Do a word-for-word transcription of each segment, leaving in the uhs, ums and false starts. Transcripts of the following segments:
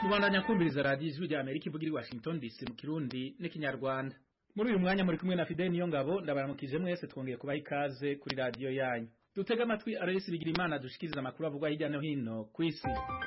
Mubandanya kumviriza radio Ijwi rya Amerika ivuga i Washington D C mu Kirundi n'ikinyarwanda. Muri uyu mwanya muri kumwe na Fidel Niyongabo ndabaramukije mwese twongeye kubaha ikaze kuri radio yanyu. Dutega amatwi Aloysi Bigirimana dushikiriza amakuru avugwa hirya no hino ku isi.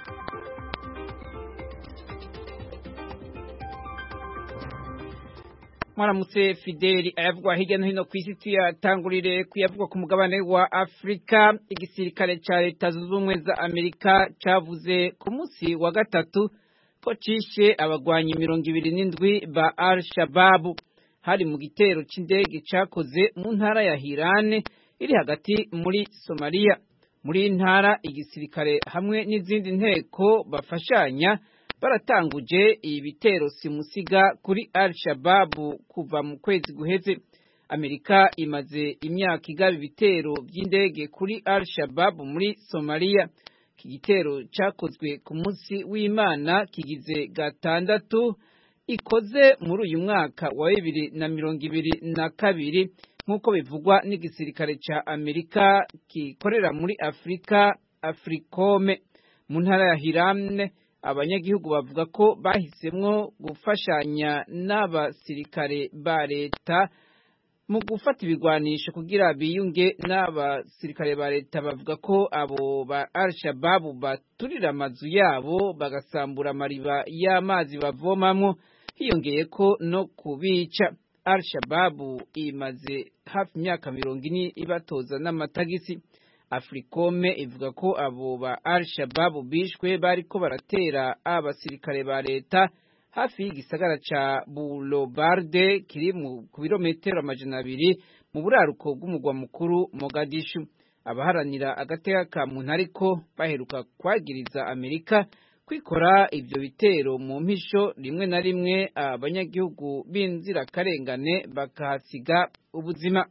Mwaramutse Fideli ayavugwa hirya no hino ku isi tuyatangurire kuyavugwa ku mugabane wa Afrika. Igisirikare ca Leta Zunze Ubumwe za Amerika cavuze ku munsi wa gatatu ko cishe abagwanyi mirongo ibiri n'indwi ba Al-Shabaab hari mu gitero c'indege cakoze mu ntara ya Hiran iri hagati muri Somalia. Muri ntara igisirikare hamwe n'izindi nteko bafashanya baratanguje ibitero simusiga kuri Al-Shabaab kuva mu kwezi guheze. Amerika imaze imyaka igaba ibitero by'indege kuri Al-Shabaab muri Somalia. Iki gitero cyakozwe ku munsi w'Imana kigize gatandatu ikoze muri uyu mwaka wa bibiri na mirongo ibiri na kabiri nk'uko bivugwa n'igisirikare ca Amerika gikorera muri Afrika Africome. Mu ntara ya Hiran abanyagihugu bavuga ko bahisemwo gufashanya n'abasirikare ba leta mu gufata ibigwanisho kugira biyunge n'abasirikare ba leta. Bavuga ko abo ba Al-Shabaab baturira amazu yabo bagasambura amariba y'amazi bavomamwo, hiyongeye ko no kubica. Al-Shabaab imaze hafi imyaka mirongo ine ibatoza n'amatagisi. Africome ivuga ko abo ba Al-Shabaab bishwe bariko baratera abasirikare ba leta hafi y'igisagara ca Bulobarde kiri mu ku birometero amajana abiri mu buraruko bw'umugwa mukuru Mogadishu. Abaharanira agateka ka muntu ariko baheruka kwagiriza Amerika kwikora ivyo bitero mu mpisho, rimwe na rimwe abanyagihugu b'inzirakarengane bakahasiga ubuzima.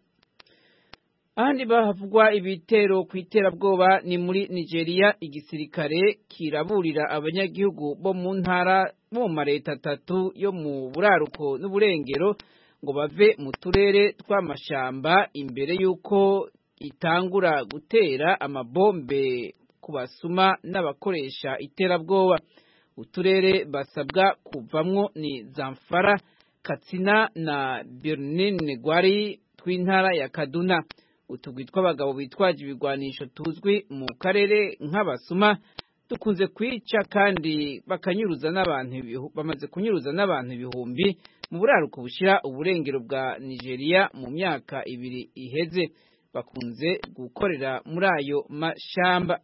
Ahandi bahavugwa ibitero kw'iterabwoba ni muri Nigeria. Igisirikare kiraburira abanyagihugu bo mu ntara mu mareta atatu yo mu buraruko n'uburengero ngo bave mu turere tw'amashamba imbere yuko itangura gutera amabombe kubasuma n'abakoresha iterabwoba. Uturere basabwa kuvamwo ni Zamfara, Katsina na Birnin Gwari tw'intara ya Kaduna. Utugwi tw'abagabo bitwaje ibigwanisho tuzwi mu karere nk'abasuma dukunze kwica kandi bakanyuruza n'abantu bamaze kunyuruza n'abantu ibihumbi mu buraruko bushira uburengero bwa Nigeria mu myaka ibiri iheze. Bakunze gukorera muri ayo mashamba.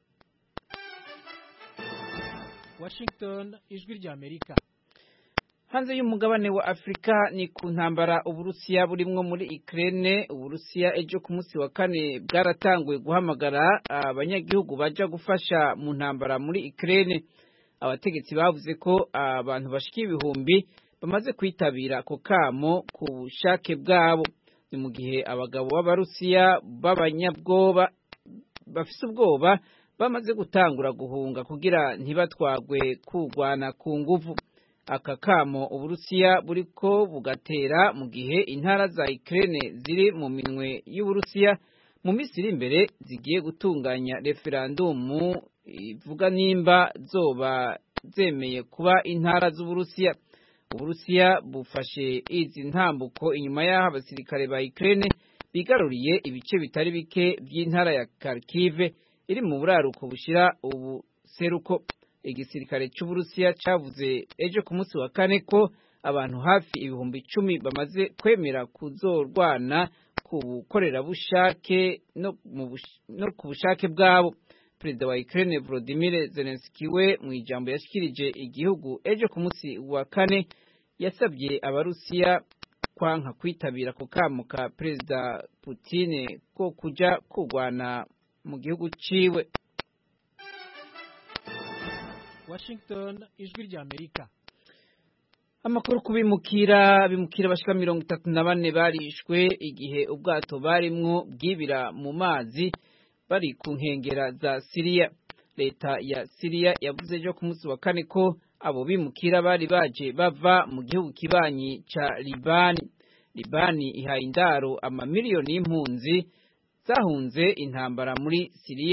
Washington, Ijwi rya Amerika. Hanze y'umugabane wa Afrika ni ku ntambara Uburusiya burimwo muri Ukraine. Uburusiya ejo ku munsi wa kane bwaratanguye guhamagara abanyagihugu baja gufasha mu ntambara muri Ukraine. Abategetsi bavuze ko abantu bashika ibihumbi bamaze kwitabira ako kamo ku bushake bwabo. Ni mu gihe abagabo b'Abarusiya b'abanyabwoba bafise ubwoba bamaze gutangura guhunga kugira ntibatwagwe kugwana ku nguvu. Aka kamo Uburusiya buriko bugatera mu gihe intara za Ukraine ziri mu minwe y'Uburusiya mu minsi iri imbere zigiye gutunganya referendumu ivuga nimba zoba zemeye kuba intara z'Uburusiya. Uburusiya bufashe izi ntambuko inyuma y'aho abasirikare ba Ukraine bigaruriye ibice bitari bike by'intara ya Kharkiv iri mu buraruko bushira ubuseruko. Igisirikare c'Uburusiya cavuze ejo ku munsi wa kane ko abantu hafi ibihumbi icumi bamaze kwemera kuzorwana ku bukorerabushake no, no ku bushake bwabo. Perezida wa Ukraine Volodymyr Zelensky we mu ijambo yashikirije igihugu ejo ku munsi wa kane yasabye Abarusiya kwanka kwitabira ku kamo ka Perezida Putin ko kuja kugwana mu gihugu ciwe. Washington, Ijwi rya Amerika. Amakuru kubimukira bimukira bashika mirongo itatu na bane barishwe igihe ubwato barimwo bwibira mu mazi bari ku nkengera za Syria. Leta ya Syria yavuze ejo ku munsi wa kane ko abo bimukira bari baje bava mu gihugu kibanyi ca Libani. Libani ihaye indaro amamiliyoni y'impunzi zahunze intambara muri Syria.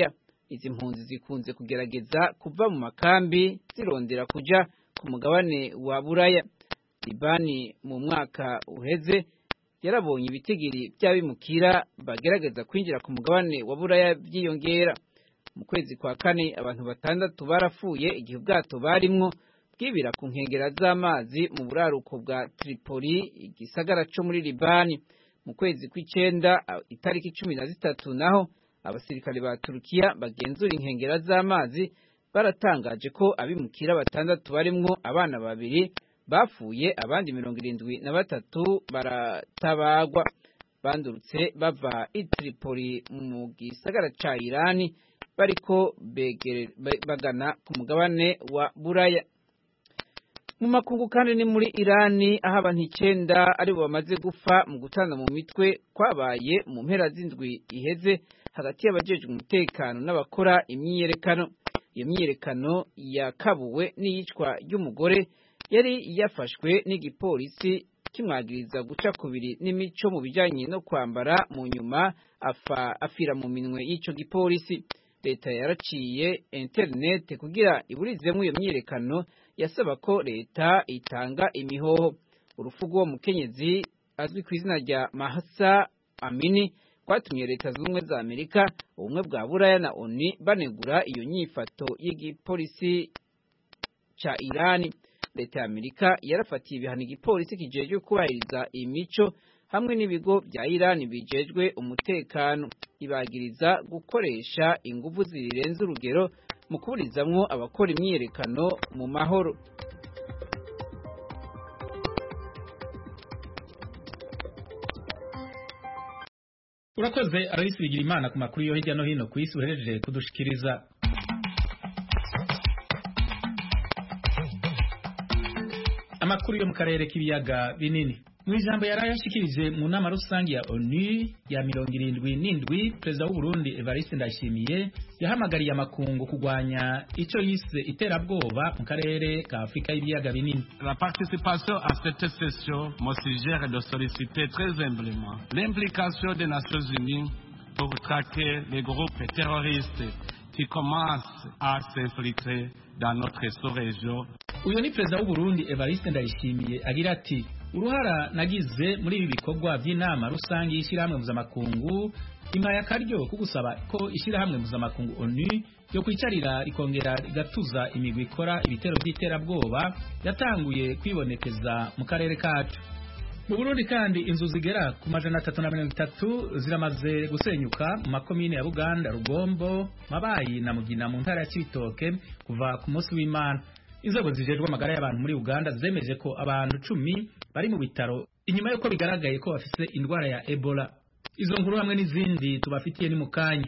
izi mpunzi zikunze kugerageza kuva mu makambi zirondera kuja ku mugabane wa Buraya. Libani mu mwaka uheze yarabonye ibitigiri by'abimukira bagerageza kwinjira ku mugabane wa Buraya byiyongera. Mu kwezi kwa kane abantu batandatu barapfuye igihe ubwato barimwo bwibira ku nkengera z'amazi mu buraruko bwa Tripoli, igisagara cyo muri Libani. Mu kwezi kw'icenda itariki cumi na zitatu naho abasirikare ba Turukiya bagenzura inkengera z'amazi baratangaje ko abimukira batandatu barimwo abana babiri bapfuye, abandi mirongo irindwi na batatu baratabagwa. Bandurutse bava i Tripoli mu gisagara ca Irani bariko begere bagana ku mugabane wa Buraya. Mu makungu kandi ni muri Irani aho abantu icenda aribo bamaze gupfa mu gutana mu mitwe kwabaye mu mpera z'indwi iheze hagati y'abajejwe umutekano n'abakora imyiyerekano. Iyo myiyerekano yakabuwe n'iyicwa ry'umugore yari yafashwe n'igipolisi kimwagiriza guca kubiri n'imico mu bijanye no kwambara, mu nyuma afa afira mu minwe y'ico gipolisi. Leta yaraciye internet kugira iburizemwo iyo myiyerekano, yasaba ko leta itanga imihoho. Urupfu rw'uwo mukenyezi azwi ku izina rya Mahsa Amini kwatumye leta z'ubumwe za Amerika, ubumwe bwa Buraya na O N U banegura iyo nyifato y'igipolisi ca Irani. Leta ya Amerika yarafatiye ibihano igipolisi kijejwe kubahiriza imico hamwe n'ibigo bya Irani bijejwe umutekano, ibagiriza gukoresha inguvu zirenze urugero mu kuburizamwo abakora imyiyerekano mu mahoro. Urakoze Aloysi Bigirimana ku makuru yo hirya no hino ku isi uhereje kudushikiriza. Amakuru yo mu karere k'ibiyaga binini. Mu ijambo yarayashikirije mu nama rusangi ya O N U ya mirongo irindwi n'indwi, Perezida w'u Burundi Evariste Ndayishimiye yahamagariye amakungu kugwanya ico yise iterabwoba mu karere ka Afrika y'ibiyaga binini. La participation à cette session me suggère de solliciter très humblement l'implication des Nations Unies pour traquer les groupes terroristes qui commencent à s'infiltrer dans notre sous-région. Uyo ni Perezida w'u Burundi Evariste Ndayishimiye agira ati: uruhara nagize muri ibi bikorwa by'inama rusangi y'ishyirahamwe mpuzamakungu impaye akaryo ko gusaba ko ishyirahamwe mpuzamakungu O N U yo kwicarira rikongera rigatuza imigwi ikora ibitero by'iterabwoba yatanguye kwibonekeza mu karere kacu. Mu Burundi kandi inzu zigera ku majana atatu na mirongo itatu ziramaze gusenyuka mu makomine ya Buganda, Rugombo, Mabayi na Mugina mu ntara ya Cibitoke kuva ku munsi w'Imana. Inzego zijejwe amagara y'abantu muri Uganda zemeje ko abantu cumi bari mu bitaro inyuma yuko bigaragaye ko bafise indwara ya Ebola. Izo nkuru hamwe n'izindi tubafitiye ni mukanya.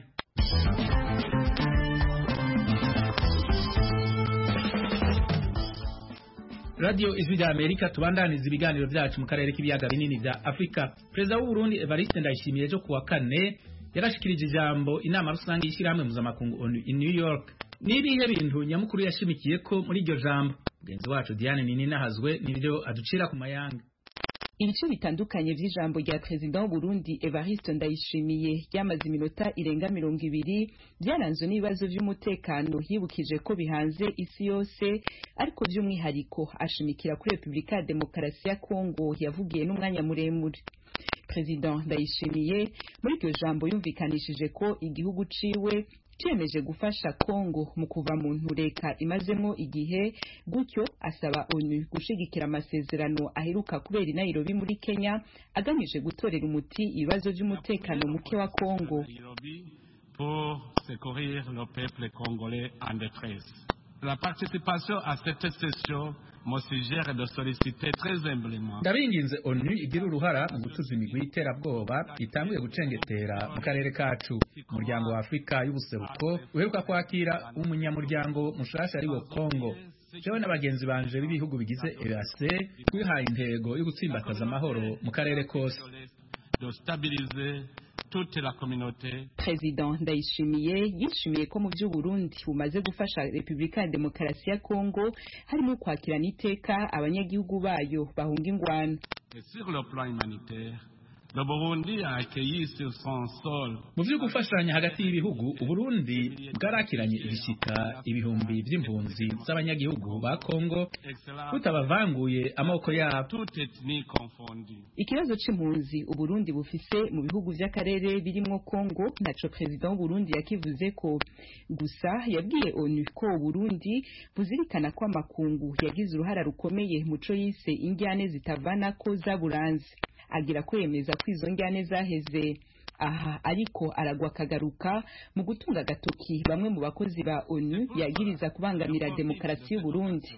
Radio Ijwi rya Amerika tubandaniza ibiganiro byacu mu karere k'ibiyaga binini bya Afrika. Perezida w'u Burundi Evariste Ndayishimiye ejo kuwa kane yarashikirije ijambo inama rusange y'ishyirahamwe mpuzamakungu O N U in New York. Nibihe bintu nyamukuru yashimikiye ko muri iryo jambo? Mugenzi wacu Diane Nininahazwe nibyo aducira ku mayanga. Ibice bitandukanye vy'ijambo rya President w'u Burundi Evariste Ndayishimiye ryamaze iminota irenga mirongo ibiri byaranzwe n'ibibazo vy'umutekano, yibukije ko bihanze isi yose, ariko by'umwihariko ashimikira kuri Republika ya Demokarasi ya Kongo yavugiye n'umwanya muremure. President Ndayishimiye muri iryo jambo yumvikanishije ko igihugu ciwe cyemeje gufasha Kongo mu kuva mu ntureka imazemo igihe, gutyo asaba O N U gushigikira amasezerano aheruka kubera i Nairobi muri Kenya agamije gutorera umuti ibibazo by'umutekano muke wa Kongo. Pour secourir le peuple congolais en détresse. La participation à cette session me suggère de solliciter très humblement. Ndabinginze O N U igira uruhara mu gutuza imigwi y'iterabwoba itanguye gucengetera mu karere kacu. Umuryango wa Afrika y'ubuseruko uheruka kwakira umunyamuryango mushasha ari wo Kongo. Jewe n'abagenzi banje b'ibihugu bigize E A C twihaye intego yo gutsimbataza amahoro mu karere kose. De stabiliser toute la communauté. President Ndayishimiye yishimiye ko mu by'u Burundi bumaze gufasha Republika ya Demokarasi ya Kongo harimo kwakira n'iteka abanyagihugu bayo bahunga ingwano. Et sur le plan humanitaire, Le Burundi a accueilli sur son sol. Mu vyo gufashanya hagati y'ibihugu, Uburundi bwarakiranye ibishika ibihumbi vy'impunzi z'abanyagihugu ba Kongo butabavanguye amaboko yabo. Toute ethnie confondue. Ikibazo c'impunzi Uburundi bufise mu bihugu vy'akarere birimo Kongo naco president w'Uburundi yakivuze ko gusa yabwiye ONU ko Uburundi buzirikana ko amakungu yagize uruhara rukomeye muco yise injyane zitavana ko zaburanze. Agira ko yemeza ko izo njyane zaheze. Aha ariko aragwa kagaruka mu gutunga gatoki bamwe mu bakozi ba ONU yagiriza kubangamira demokarasi y'u Burundi.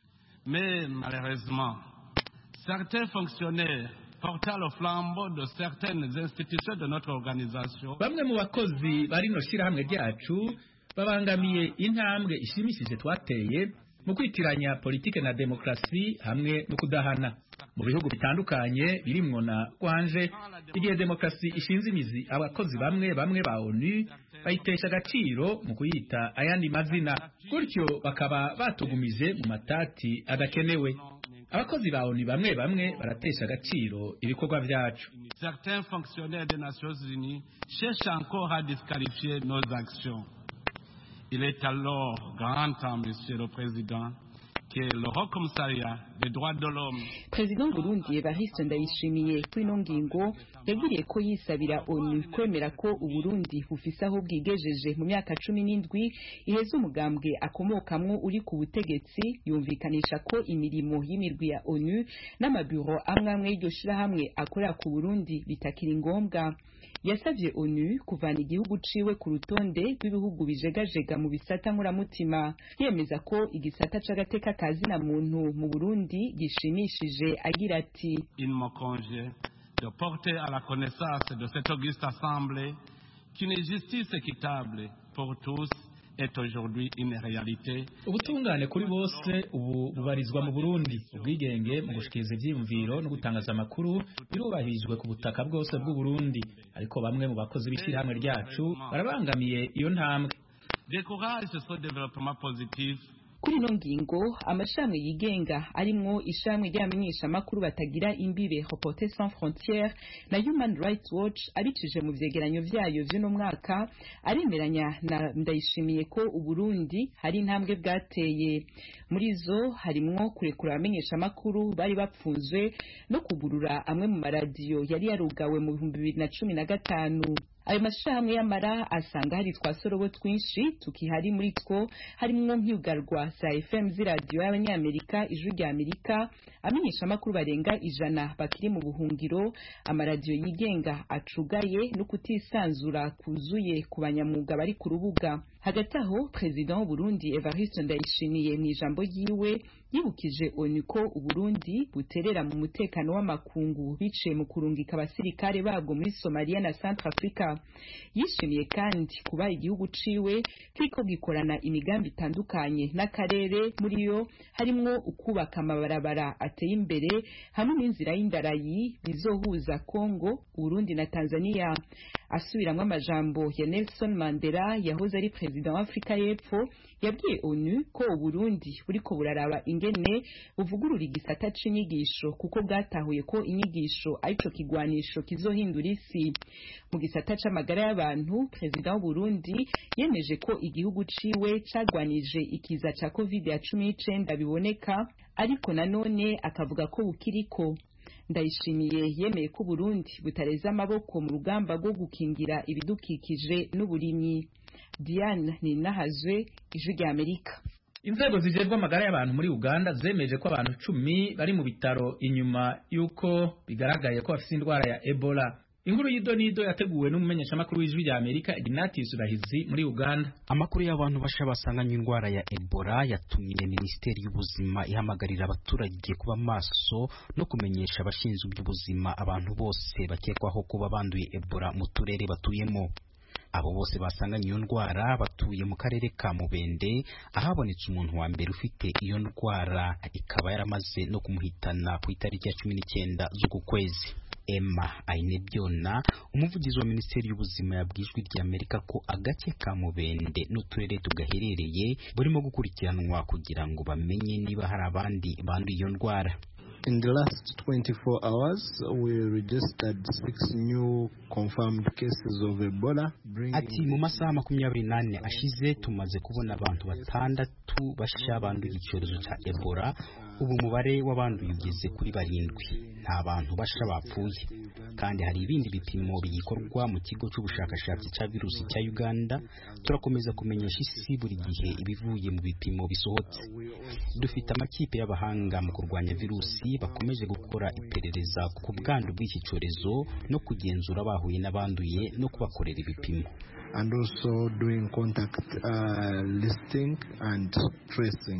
Mais malheureusement, certains fonctionnaires portant le flambeau de certaines institutions de notre organisation, bamwe mu bakozi bari no shirahamwe ryacu babangamiye intambwe ishimishije twateye mu kwitiranya politike na demokrasi hamwe no kudahana. Mu bihugu bitandukanye birimwo na Rwanje, igihe demokrasi ishinze imizi, abakozi bamwe bamwe ba ONU bayitesha agaciro mu kuyita ayandi mazina, gutyo bakaba batugumije mu matati adakenewe. Abakozi ba ONU bamwe bamwe baratesha agaciro ibikorwa vyacu. Certains fonctionnaires des Nations Unies cherchent encore à disqualifier nos actions. Il est alors grand temps, Monsieur le Président, que le Haut Commissariat des droits de l'homme, President Burundi Evariste Ndayishimiye kuri no ngingo yagiriye ko yisabira ONU kwemera ko Uburundi bufise aho bwigejeje mu myaka cumi n'indwi iheze umugambwe akomokamwo uri ku butegetsi, yumvikanisha ko imirimo y'imirwi ya ONU n'amabiro amwe amwe y'iryo shirahamwe akorera ku Burundi bitakiri ngombwa. Yasavye ONU kuvana igihugu ciwe ku rutonde rw'ibihugu bijegajega mu bisata nkuramutima, yemeza ko igisata c'agateka kazina muntu mu Burundi gishimishije, agira ati: il me convient de porter à la connaissance de cette auguste assemblée qu'une justice équitable pour tous est aujourd'hui une réalité. Ubutungane kuri bose ubu bubarizwa mu Burundi. Ubwigenge mu gushikiriza ivyiyumviro no gutangaza amakuru birubahirijwe ku butaka bwose bw'u Burundi, ariko bamwe mu bakozi b'ishyirahamwe ryacu barabangamiye iyo ntambwe. Décourage ce développement positif. Kuri no ngingo amashami yigenga arimwo ishami ry'amenyesha makuru batagira imbibe Reporters sans frontières na Human Rights Watch abicije mu vyegeranyo vyayo vy'uno mwaka aremeranya na Ndayishimiye ko Uburundi hari intambwe bwateye. Muri zo harimwo kurekura abamenyesha makuru bari bapfunzwe no kugurura amwe mu maradiyo yari yarugawe mu bihumbi bibiri na cumi na gatanu. Ayo mashamwe y'amara asanga hari twasorobo twinshi tukihari muri two, harimwo nk'ugarwa za F M z'iradiyo y'Abanyamerika, Ijwi rya Amerika, amenyesha makuru barenga ijana bakiri mu buhungiro, amaradiyo yigenga acugaye no kutisanzura kuzuye ku banyamwuga bari ku rubuga. Hagati aho President w'u Burundi Evariste Ndayishimiye mu ijambo yiwe yibukije ONU ko Uburundi buterera mu mutekano w'amakungu biciye mu kurungika abasirikare babwo muri Somalia na Centrafrica. Yishimiye kandi kuba igihugu ciwe kiko gikorana imigambi itandukanye n'akarere, muri yo harimwo ukubaka amabarabara ateye imbere hamwe n'inzira y'indarayi bizohuza Kongo, Burundi na Tanzania. Asubiramwo amajambo ya Nelson Mandela yahoze ari president wa Afrika y'Epfo, yabwiye ONU ko Uburundi buriko buraraba ingene buvugurura igisata c'inyigisho kuko bwatahuye ko inyigisho arico kigwanisho kizohindura isi. Mu gisata c'amagara y'abantu, president w'u Burundi yemeje ko igihugu ciwe cagwanije ikiza ca covid cumi n'icenda biboneka, ariko nanone akavuga ko bukiriko. Ndayishimiye yemeye ko Burundi butareza amaboko mu rugamba rwo gukingira ibidukikije n'uburimyi. Diane Ninahazwe, Ijwi rya Amerika. Inzego zijejwe amagara y'abantu muri Uganda zemeje ko abantu cumi bari mu bitaro inyuma yuko bigaragaye ko bafite indwara ya Ebola. Inkuru y'idonido yateguwe n'umumenyesha makuru w'Ijwi rya Amerika Ignatius Bahizi muri Uganda. Amakuru y'abantu basha basanganye indwara ya Ebola yatumye Minisiteri y'Ubuzima ihamagarira abaturage kuba maso no kumenyesha abashinzwe iby'ubuzima abantu bose bakekwaho kuba banduye Ebola mu turere batuyemo. Abo bose basanganye iyo ndwara batuye mu karere ka Mubende, ahabonetse umuntu wa mbere ufite iyo ndwara ikaba yaramaze no kumuhitana ku itariki ya cumi n'icyenda z'uku kwezi. Emma Ainebyona, umuvugizi wa Minisiteri y'Ubuzima yabwijwe rya Amerika ko agace ka Mubende n'uturere tugaherereye burimo gukurikiranwa kugira ngo bamenye niba hari abandi banduye iyo ndwara. In the last twenty-four hours, we registered six new confirmed cases of Ebola. Ati mu masaha makumyabiri n'ane ashize tumaze kubona abantu batandatu bashya banduye icyorezo cya Ebola. Ubu umubare w'abanduye ugeze kuri barindwi. Nta bantu bashya bapfuye. Kandi hari ibindi bipimo bigikorwa mu kigo cy'ubushakashatsi cya virusi cya Uganda. Turakomeza kumenyesha isi buri gihe ibivuye mu bipimo bisohotse. Dufite amakipe y'abahanga mu kurwanya virusi bakomeje gukora iperereza ku bwandu bw'iki cyorezo no kugenzura abahuye n'abanduye no kubakorera ibipimo. And also doing contact uh, listing and tracing.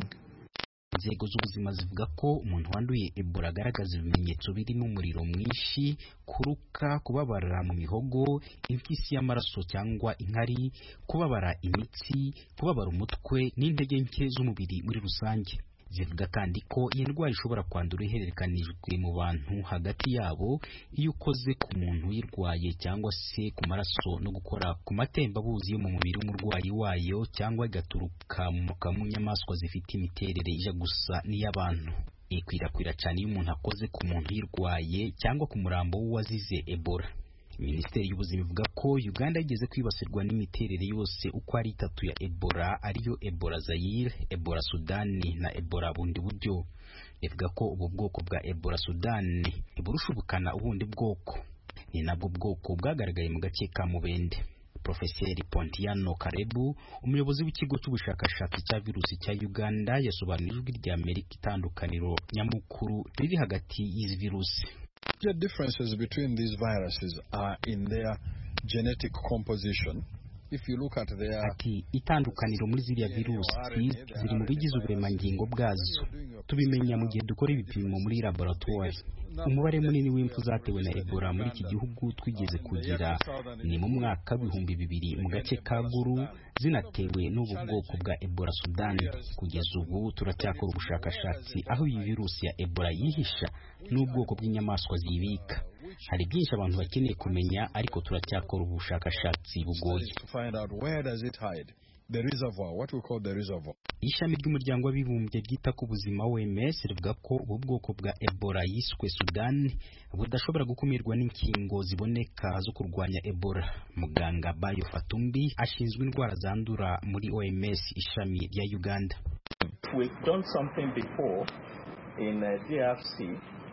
Inzego z'ubuzima zivuga ko umuntu wanduye Ebola agaragaza ibimenyetso birimo umuriro mwinshi, kuruka, kubabara mu mihogo, impyisi y'amaraso cyangwa inkari, kubabara imitsi, kubabara umutwe n'intege nke z'umubiri muri rusange. Zivuga kandi ko iyi ndwara ishobora kwandura ihererekanijwe mu bantu hagati yabo iyo ukoze ku muntu uyirwaye cyangwa se ku maraso no gukora ku matembabuzi yo mu mubiri w'umurwayi wayo cyangwa igaturuka mu nyamaswa zifite imiterere ija gusa n'iy'abantu. Ikwirakwira cyane iyo umuntu akoze ku muntu uyirwaye cyangwa ku murambo w'uwazize Ebola. Minisiteri y'ubuzima ivuga ko Uganda igeze kwibasirwa n'imiterere yose uko ari itatu ya Ebola, ariyo Ebola Zaire, Ebola Sudani na Ebola bundi buryo. Ivuga ko ubu bwoko bwa Ebola Sudani burusha ubukana ubundi bwoko. Ni nabwo bwoko bwagaragaye mu gace ka Mubende. Profeseri Pontiano Karebu, umuyobozi w'ikigo cy'ubushakashatsi cya virusi cya Uganda, yasobanurije ijwi rya Amerika itandukaniro nyamukuru riri hagati y'izi virusi. The differences between these viruses are in their genetic composition. If you look at their Ati itandukaniro muri ziriya virusi ziri mu bigize uburemangingo bwazo. Tubimenya mu gihe dukora ibipimo muri laboratoire. Umubare munini w'impfu zatewe na Ebola muri iki gihugu twigeze kugira ni mu mwaka w'ibihumbi bibiri mu gace ka Gulu, zinatewe n'ubu bwoko bwa Ebola Sudani. Kugeza ubu turacyakora ubushakashatsi aho iyi virusi ya Ebola yihisha n'ubwoko bw'inyamaswa zibika. Hari byinshi abantu bakeneye kumenya, ariko turacyakora ubushakashatsi bugoye. The reservoir, what we call the reservoir. Ishami ry'umuryango w'abibumbye ryita ku buzima O M S rivuga ko ubu bwoko bwa Ebola yiswe Sudan budashobora gukumirwa n'inkingo ziboneka zo kurwanya Ebola. Muganga Bayo Fatumbi ashinzwe indwara zandura muri O M S ishami rya Uganda. We've done something before in uh, D R C.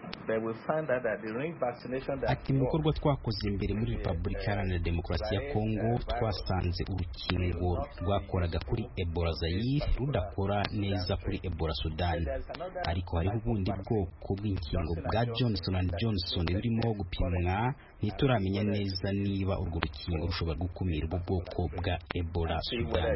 Ati mu bikorwa twakoze imbere muri Repubulika Iharanira Demokarasi ya Kongo twasanze urukingo rwakoraga kuri Ebola Zaire rudakora neza kuri Ebola Sudan. Ariko hariho ubundi bwoko bw'inkingo bwa Johnson and Johnson burimo gupimwa, ntituramenya neza niba urwo rukingo rushobora gukumira ubu bwoko bwa Ebola Sudan.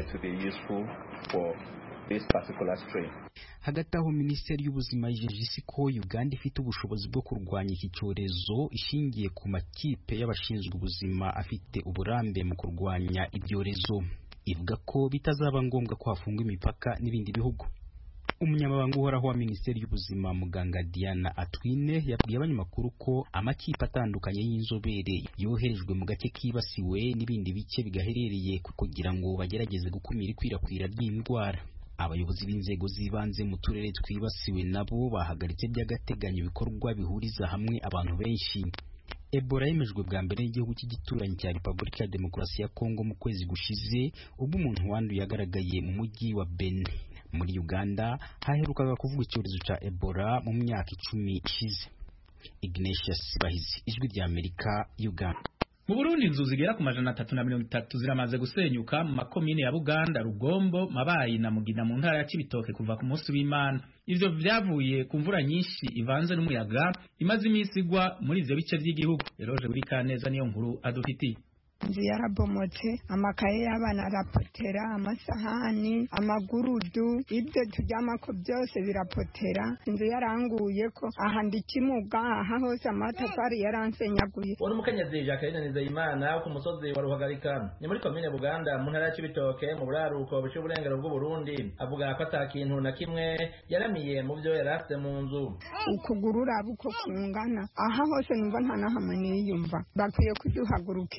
This particular strain. Hagati aho Minisiteri y'Ubuzima yijeje ko Uganda ifite ubushobozi bwo kurwanya iki cyorezo ishingiye ku makipe y'abashinzwe ubuzima afite uburambe mu kurwanya ibyorezo. Ivuga ko bitazaba ngombwa ko hafungwa imipaka n'ibindi bihugu. Umunyamabanga uhoraho wa Minisiteri y'Ubuzima Muganga Diana Atwine yabwiye abanyamakuru ko amakipe atandukanye y'inzobere yoherejwe mu gace kibasiwe n'ibindi bice bigaherereye kugira ngo bagerageze gukumira ikwirakwira ry'indwara. Abayobozi b'inzego zibanze mu turere twibasiwe nabo bahagaritse by'agateganyo ibikorwa bihuriza hamwe abantu benshi. Ebola yemejwe bwa mbere n'igihugu cy'igituranyi cya Repubulika ya Demokarasi ya Kongo mu kwezi gushize, ubwo umuntu wanduye yagaragaye mu mujyi wa Beni. Muri Uganda haherukaga kuvuga icyorezo cya Ebola mu myaka icumi ishize. Ignatius Bahizi, Ijwi rya Amerika, Uganda. Mu Burundi inzu zigera ku majana atatu na mirongo itatu ziramaze gusenyuka mu makomine ya Buganda, Rugombo, Mabayi na Mugina mu ntara ya Cibitoke kuva ku munsi w'Imana. Ivyo vyavuye ku mvura nyinshi ivanze n'umuyaga imaze imisi igwa muri ivyo bice by'igihugu. Eroje buri kaneza niyo nkuru adufitiye. Inzu yarabomotse, amakaye y'abana arapotera, amasahani, amagurudu, ibyo turyamako byose birapotera. Inzu yaranguye ko aha ndikimuga, aha hose amatafari yaransenyaguye. Wari umukenyezi Jacqueline Nizeyimana ku musozi wa Ruhagarika ni muri komine Buganda mu ntara ya Cibitoke mu buraruko buce uburengero bw'u Burundi. Avuga ko atakintu na kimwe yaramiye mu byo yarafite mu nzu. Ukugurura buko kungana, aha hose numva nta nahamwe niyumva. Bakwiye kuduhagurukira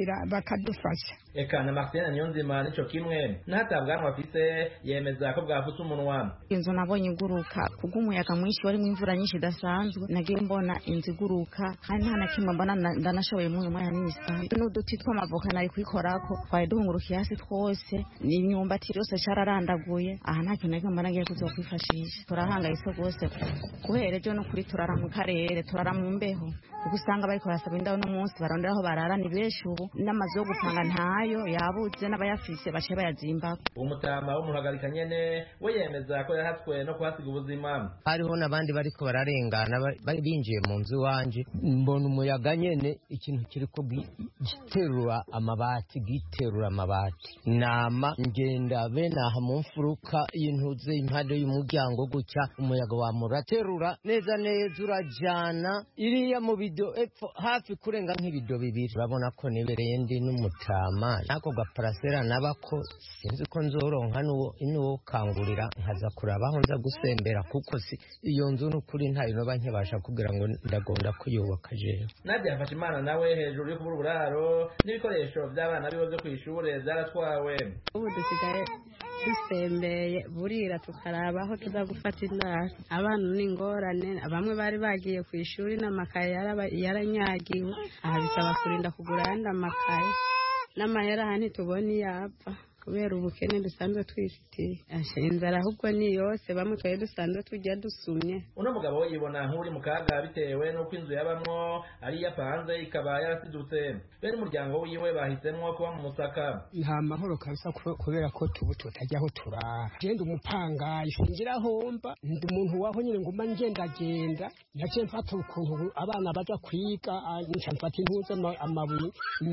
bakadufasha. Eka na Martin Niyonzima nico kimwe n'atabwanwa afise yemeza ko bwafutse umunwa. Inzu nabonye iguruka kugumuyaga mwinshi wari mwimvura nyinshi dasanzwe nagiye mbona inzu iguruka kandi nta na kimwe mbona ndanashoboye mu mwanya n'isa n'uduti tw'amavoka nari kwikorako twari duhungurukiye hasi twose n'imyumbati yose cyararandaguye aha nta kintu nakimwe mbona ngiye kuzokwifashisha turahangayitse rwose kuhereje no kuri turara mu karere turara mu mbeho kuko usanga bariko barasaba indaho no munsi baronderaho barara ni benshi ubu n'amazu yo gupanga ntayo yabuze n'abayafise bace bayazimbako. Umutama w'umuhagarika nyene we yemeza ko yahatswe no kuhasiga ubuzima. Hariho n'abandi bariko bararengana binjiye mu nzu wanje mbona umuyaga nyene ikintu kiriko giterura amabati giterura amabati nama ngenda benaha mu mfuruka y'intuze impande y'umuryango gucya umuyaga wa muraterura neza neza urajana iriya mu bido epfo hafi kurenga nk'ibido bibiri urabona ko nibereye ndi n'umutama nako gaparasera nabako sinzi ko nzoronka nuwo inuwo kangurira nkaza kurabaho nza gusembera kuko si iyo nzu n'ukuri ntayo no bankebasha kugira ngo ndagonda kuyubaka jewe. Nadia yafashe imana nawe hejuru yo kubura uburaro n'ibikoresho by'abana bibo byo kw'ishure byaratwawe. Ubu dusigaye dusembeye burira tukarabaho tuza gufata indaro abana n'ingorane bamwe bari bagiye ku ishuri n'amakaye yaranyagiwe aha bisaba kurinda kugura ayandi amakaye n'amahera aha ntitubona iyapfa kubera ubukene dusanzwe twifitiye inzara ahubwo ni yose bamwe twari dusanzwe tujya dusumye. Uno mugabo yibona nk'uri mu kaga bitewe n'uko inzu yabamwo ari yapanze ikaba yarasidutse bene umuryango wiwe bahisemwo kuba mu musaka. Nta mahoro kabisa kubera ko tubu tutajya aho turara genda umupanga ishingira homba ndi umuntu waho nyine nguma ngendagenda nace mfata ukuntu abana baja kwiga nca mfata intuze amabuye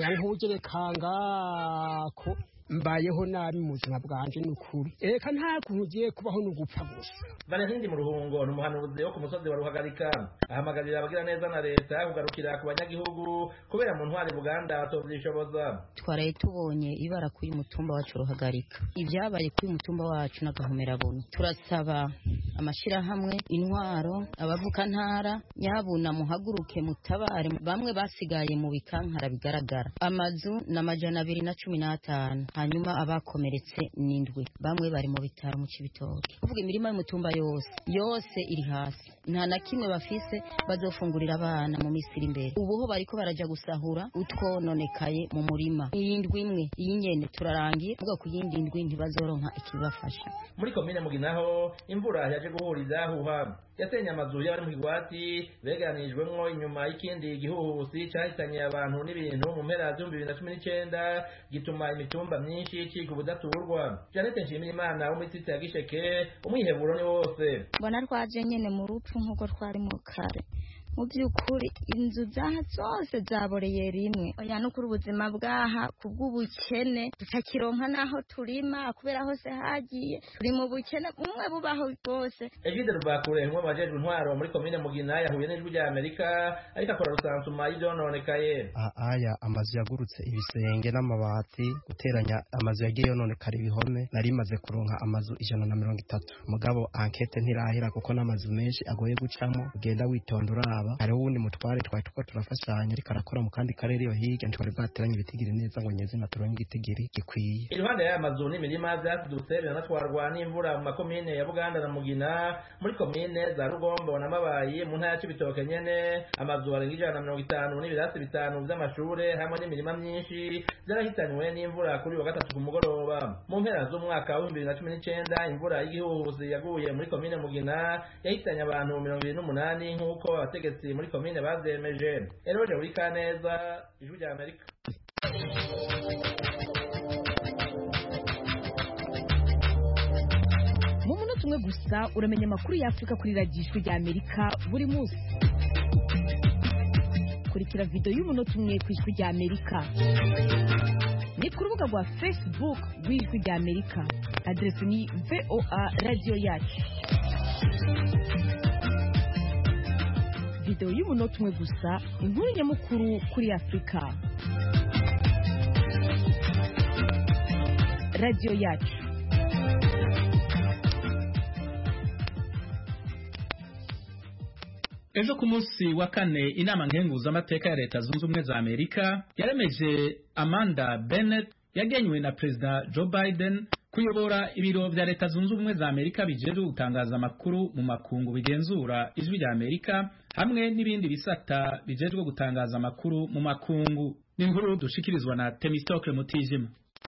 nyankugerekangako mbayeho nabi mu buzima bwanje n'ukuri eka nta kuntu ugiye kubaho n'ugupfa gusa. Valentine mu Ruhungo n'umuhanuzi wo ku musozi wa Ruhagarika ahamagarira abagira neza na leta kugarukira ku banyagihugu kubera mu ntwari Buganda batovyishoboza. Twaraye tubonye ibara kuri mutumba wacu Ruhagarika ibyabaye kuri mutumba wacu n'agahomera bone turasaba amashirahamwe intwaro abavuka ntara nyabuna muhaguruke mutabare bamwe basigaye mu bikankara bigaragara amazu n'amajana abiri na cumi n'atanu hanyuma abakomeretse n'indwi bamwe bari mu bitaro mu Cibitoke kuvuga imirima y'umutumba yose yose iri hasi nta na kimwe bafise bazofungurira abana mu misiri imbere ubuho bariko baraja gusahura utwononekaye mu murima iyindwi imwe iyinyene turarangiye vuga ku yindi ndwi ntibazoronka ikibafasha. Muri komine Muginaho imvura yaje guhuriza huha yasenye amazu y'abari mu Kigwati beganijwemwo inyuma y'ikindi gihuhusi cyahitanye abantu n'ibintu mu mpera z'ibihumbi bibiri na cumi n'icenda gituma imitumba myinshi icika ubudaturwa. Janete Nshimirimana wo muri site ya Gisheke umwiheburo ni wose mbona twaje nyene mu rupfu nk'uko twari mu kare mu by'ukuri inzu zaha zose zaboreye rimwe oya no kuri ubuzima bwaha kubw'ubukene tutakironka naho turima kubera hose hagiye turi mu bukene umwe bubaho bwose. Egide Rubakure umwe mu bajejwe intwaro muri komine Mugina yahuye n'ijwi rya Amerika ariko akora rusansuma y'ivyononekaye. Aya amazu yagurutse ibisenge n'amabati guteranya amazu yagiye yononekara ibihome nari maze kuronka amazu ijana na mirongo itatu mugabo enquête ntirahera kuko n'amazu menshi agoye gucamo ugenda witondura hariho uwundi mutware twari tuko turafashanya ariko arakora mu kandi karere yo hirya ntitwari bwateranye ibitigiri neza ngo nyeze na turonke igitigiri gikwiye. Iruhande y'aya mazu n'imirima vyasidutse biranatwarwa n'imvura mu makomine ya Buganda na Mugina muri komine za Rugombo na Mabayi mu ntara ya Cibitoke nyene amazu arenga ijana na mirongo itanu n'ibirasi bitanu vy'amashure hamwe n'imirima myinshi vyarahitanywe n'imvura kuri wa gatatu ku mugoroba. Mu mpera z'umwaka wa bibiri na cumi n'icenda imvura y'igihuhusi yaguye muri komine Mugina yahitanye abantu mirongo ibiri n'umunani nk'uko abategetsi muri komine bazemeje. Eroje uri kaneza ijwi rya Amerika. Mu munota umwe gusa uramenya amakuru y'Afrika kuri radiyo ijwi rya Amerika buri munsi. Kurikira video y'umunota umwe ku ijwi rya Amerika ni ku rubuga rwa Facebook rw'ijwi rya Amerika adresi ni V O A radio yacu. Video y'umunota umwe gusa inkuru nyamukuru kuri Afrika. Radio yacu. Ejo ku munsi wa kane inama nkenguza amateka ya leta zunze ubumwe za Amerika yaremeje Amanda Bennett yagenywe na President Joe Biden kuyobora ibiro vya leta zunze ubumwe za Amerika bijejwe gutangaza amakuru mu makungu bigenzura ijwi rya Amerika hamwe n'ibindi bisata bijejwe gutangaza amakuru mu makungu. Ni inkuru dushikirizwa na Temistocle Mutijima.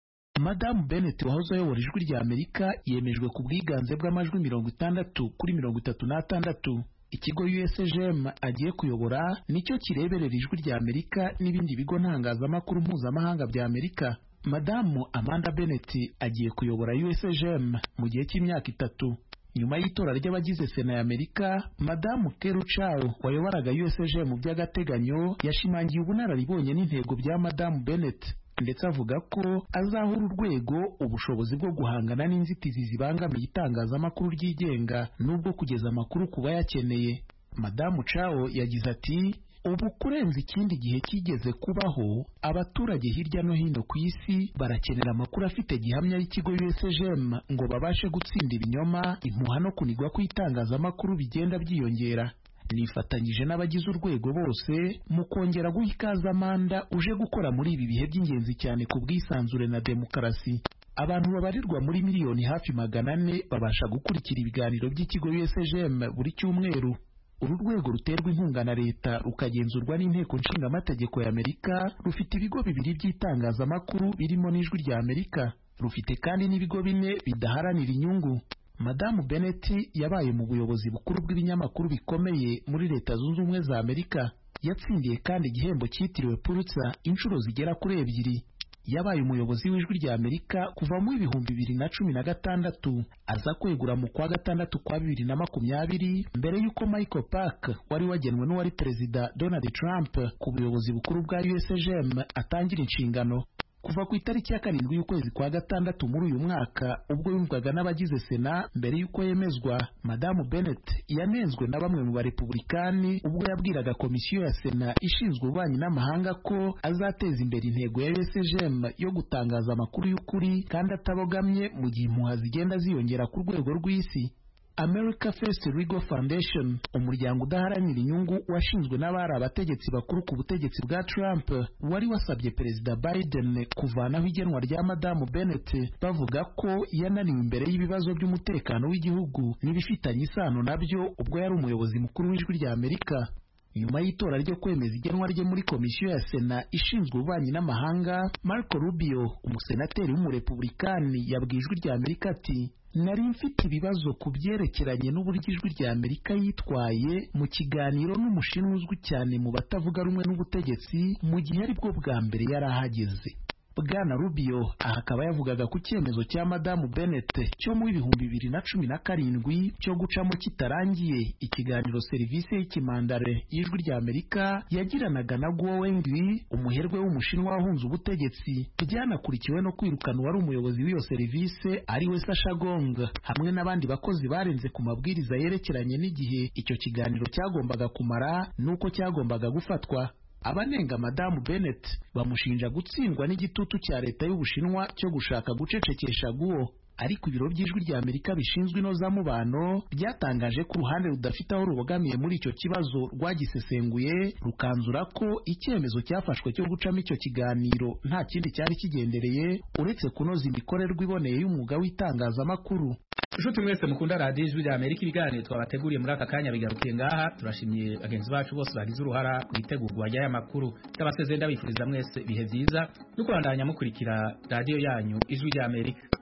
Madamu Bennett wahoze ayobora ijwi rya Amerika yemejwe ku bwiganze bw'amajwi mirongo itandatu kuri mirongo itatu n'atandatu. Ikigo U S G M agiye kuyobora nicyo kireberera ijwi rya Amerika n'ibindi bigo ntangazamakuru mpuzamahanga bya Amerika. Madamu Amanda Bennett agiye kuyobora U S G M mu gihe cy'imyaka itatu. Nyuma y'itora ry'abagize Sena ya Amerika, Madamu Keru Chao wayoboraga U S G M by'agateganyo yashimangiye ubunararibonye n'intego bya Madamu Bennett, ndetse avuga ko azahura urwego ubushobozi bwo guhangana n'inzitizi zibangamiye itangazamakuru ryigenga n'ubwo kugeza amakuru kuba yakeneye. Madamu Chao yagize ati, ubu kurenza ikindi gihe kigeze kubaho, abaturage hirya no hino ku isi barakenera amakuru afite gihamya y'ikigo U S G M ngo babashe gutsinda ibinyoma, impuha no kunigwa kw'itangazamakuru bigenda byiyongera. Nifatanyije n'abagize urwego bose mu kongera guha ikaze Amanda uje gukora muri ibi bihe by'ingenzi cyane ku bwisanzure na demokarasi. Abantu babarirwa muri miliyoni hafi magana ane babasha gukurikira ibiganiro by'ikigo U S G M buri cyumweru. Uru rwego ruterwa inkunga na leta rukagenzurwa n'inteko nshingamategeko ya Amerika, rufite ibigo bibiri by'itangazamakuru birimo n'ijwi rya Amerika. Rufite kandi n'ibigo bine bidaharanira inyungu. Madamu Bennett yabaye mu buyobozi bukuru bw'ibinyamakuru bikomeye muri leta zunze ubumwe za Amerika. Yatsindiye kandi igihembo cyitiriwe Pulitzer inshuro zigera kuri ebyiri. Yabaye umuyobozi w'ijwi rya Amerika kuva mu ibihumbi bibiri na cumi na gatandatu, aza kwegura mu kwa gatandatu kwa bibiri na makumyabiri mbere y'uko Michael Park wari wagenwe n'uwari Perezida Donald Trump ku buyobozi bukuru bwa U S G M atangira inshingano. Kuva ku itariki ya karindwi y'ukwezi kwa gatandatu muri uyu mwaka, ubwo yumvaga n'abagize Sena mbere y'uko yemezwa, Madamu Bennett yanenzwe na bamwe mu barepublikani ubwo yabwiraga komisiyo ya Sena ishinzwe ububanyi n'amahanga ko azateza imbere intego ya U S G M yo gutangaza amakuru y'ukuri kandi atabogamye mu gihe impuha zigenda ziyongera ku rwego rw'isi. America First Legal Foundation, umuryango udaharanira inyungu washinzwe n'abari abategetsi bakuru ku butegetsi bwa Trump, wari wasabye Perezida Biden kuvanaho igenwa rya Madamu Bennett, bavuga ko yananiwe imbere y'ibibazo by'umutekano w'igihugu n'ibifitanye isano nabyo ubwo yari umuyobozi mukuru w'ijwi rya Amerika. Nyuma y'itora ryo kwemeza igenwa rye muri komisiyo ya Sena ishinzwe ububanyi n'amahanga, Marco Rubio, umusenateri w'umurepublikani, yabwiye ijwi rya Amerika ati, nari mfite ibibazo ku byerekeranye n'uburyo ijwi rya Amerika yitwaye mu kiganiro n'umushinwa uzwi cyane mu batavuga rumwe n'ubutegetsi mu gihe ari bwo bwa mbere yari ahageze. Bwana Rubio aha akaba yavugaga ku cyemezo cya Madamu Bennett cyo mu ibihumbi bibiri na cumi na karindwi cyo gucamo kitarangiye ikiganiro serivisi y'ikimandare y'ijwi rya Amerika yagiranaga na Guo Wengui, umuherwe w'umushinwa wahunze ubutegetsi, byanakurikiwe no kwirukana wari umuyobozi w'iyo serivisi ari we Sasha Gong hamwe n'abandi bakozi barenze ku mabwiriza yerekeranye n'igihe icyo kiganiro cyagombaga kumara n'uko cyagombaga gufatwa. Abanenga Madamu Bennett bamushinja gutsindwa n'igitutu cya leta y'Ubushinwa cyo gushaka gucecekesha Guo, ariko ibiro by'ijwi rya Amerika bishinzwe inozamubano byatangaje ko uruhande rudafite aho rubogamiye muri icyo kibazo rwagisesenguye rukanzura ko icyemezo cyafashwe cyo gucamo icyo kiganiro nta kindi cyari kigendereye uretse kunoza imikorerwa iboneye y'umwuga w'itangazamakuru. Nshuti mwese mukunda radiyo ijwi rya Amerika, ibiganiro twabateguriye muri aka kanya bigarukiye ngaha. Turashimiye bagenzi bacu bose bagize uruhara mu itegurwa ry'aya makuru. Ndabasezeye ndabifuriza mwese ibihe byiza no kubandanya mukurikira radiyo yanyu ijwi rya Amerika.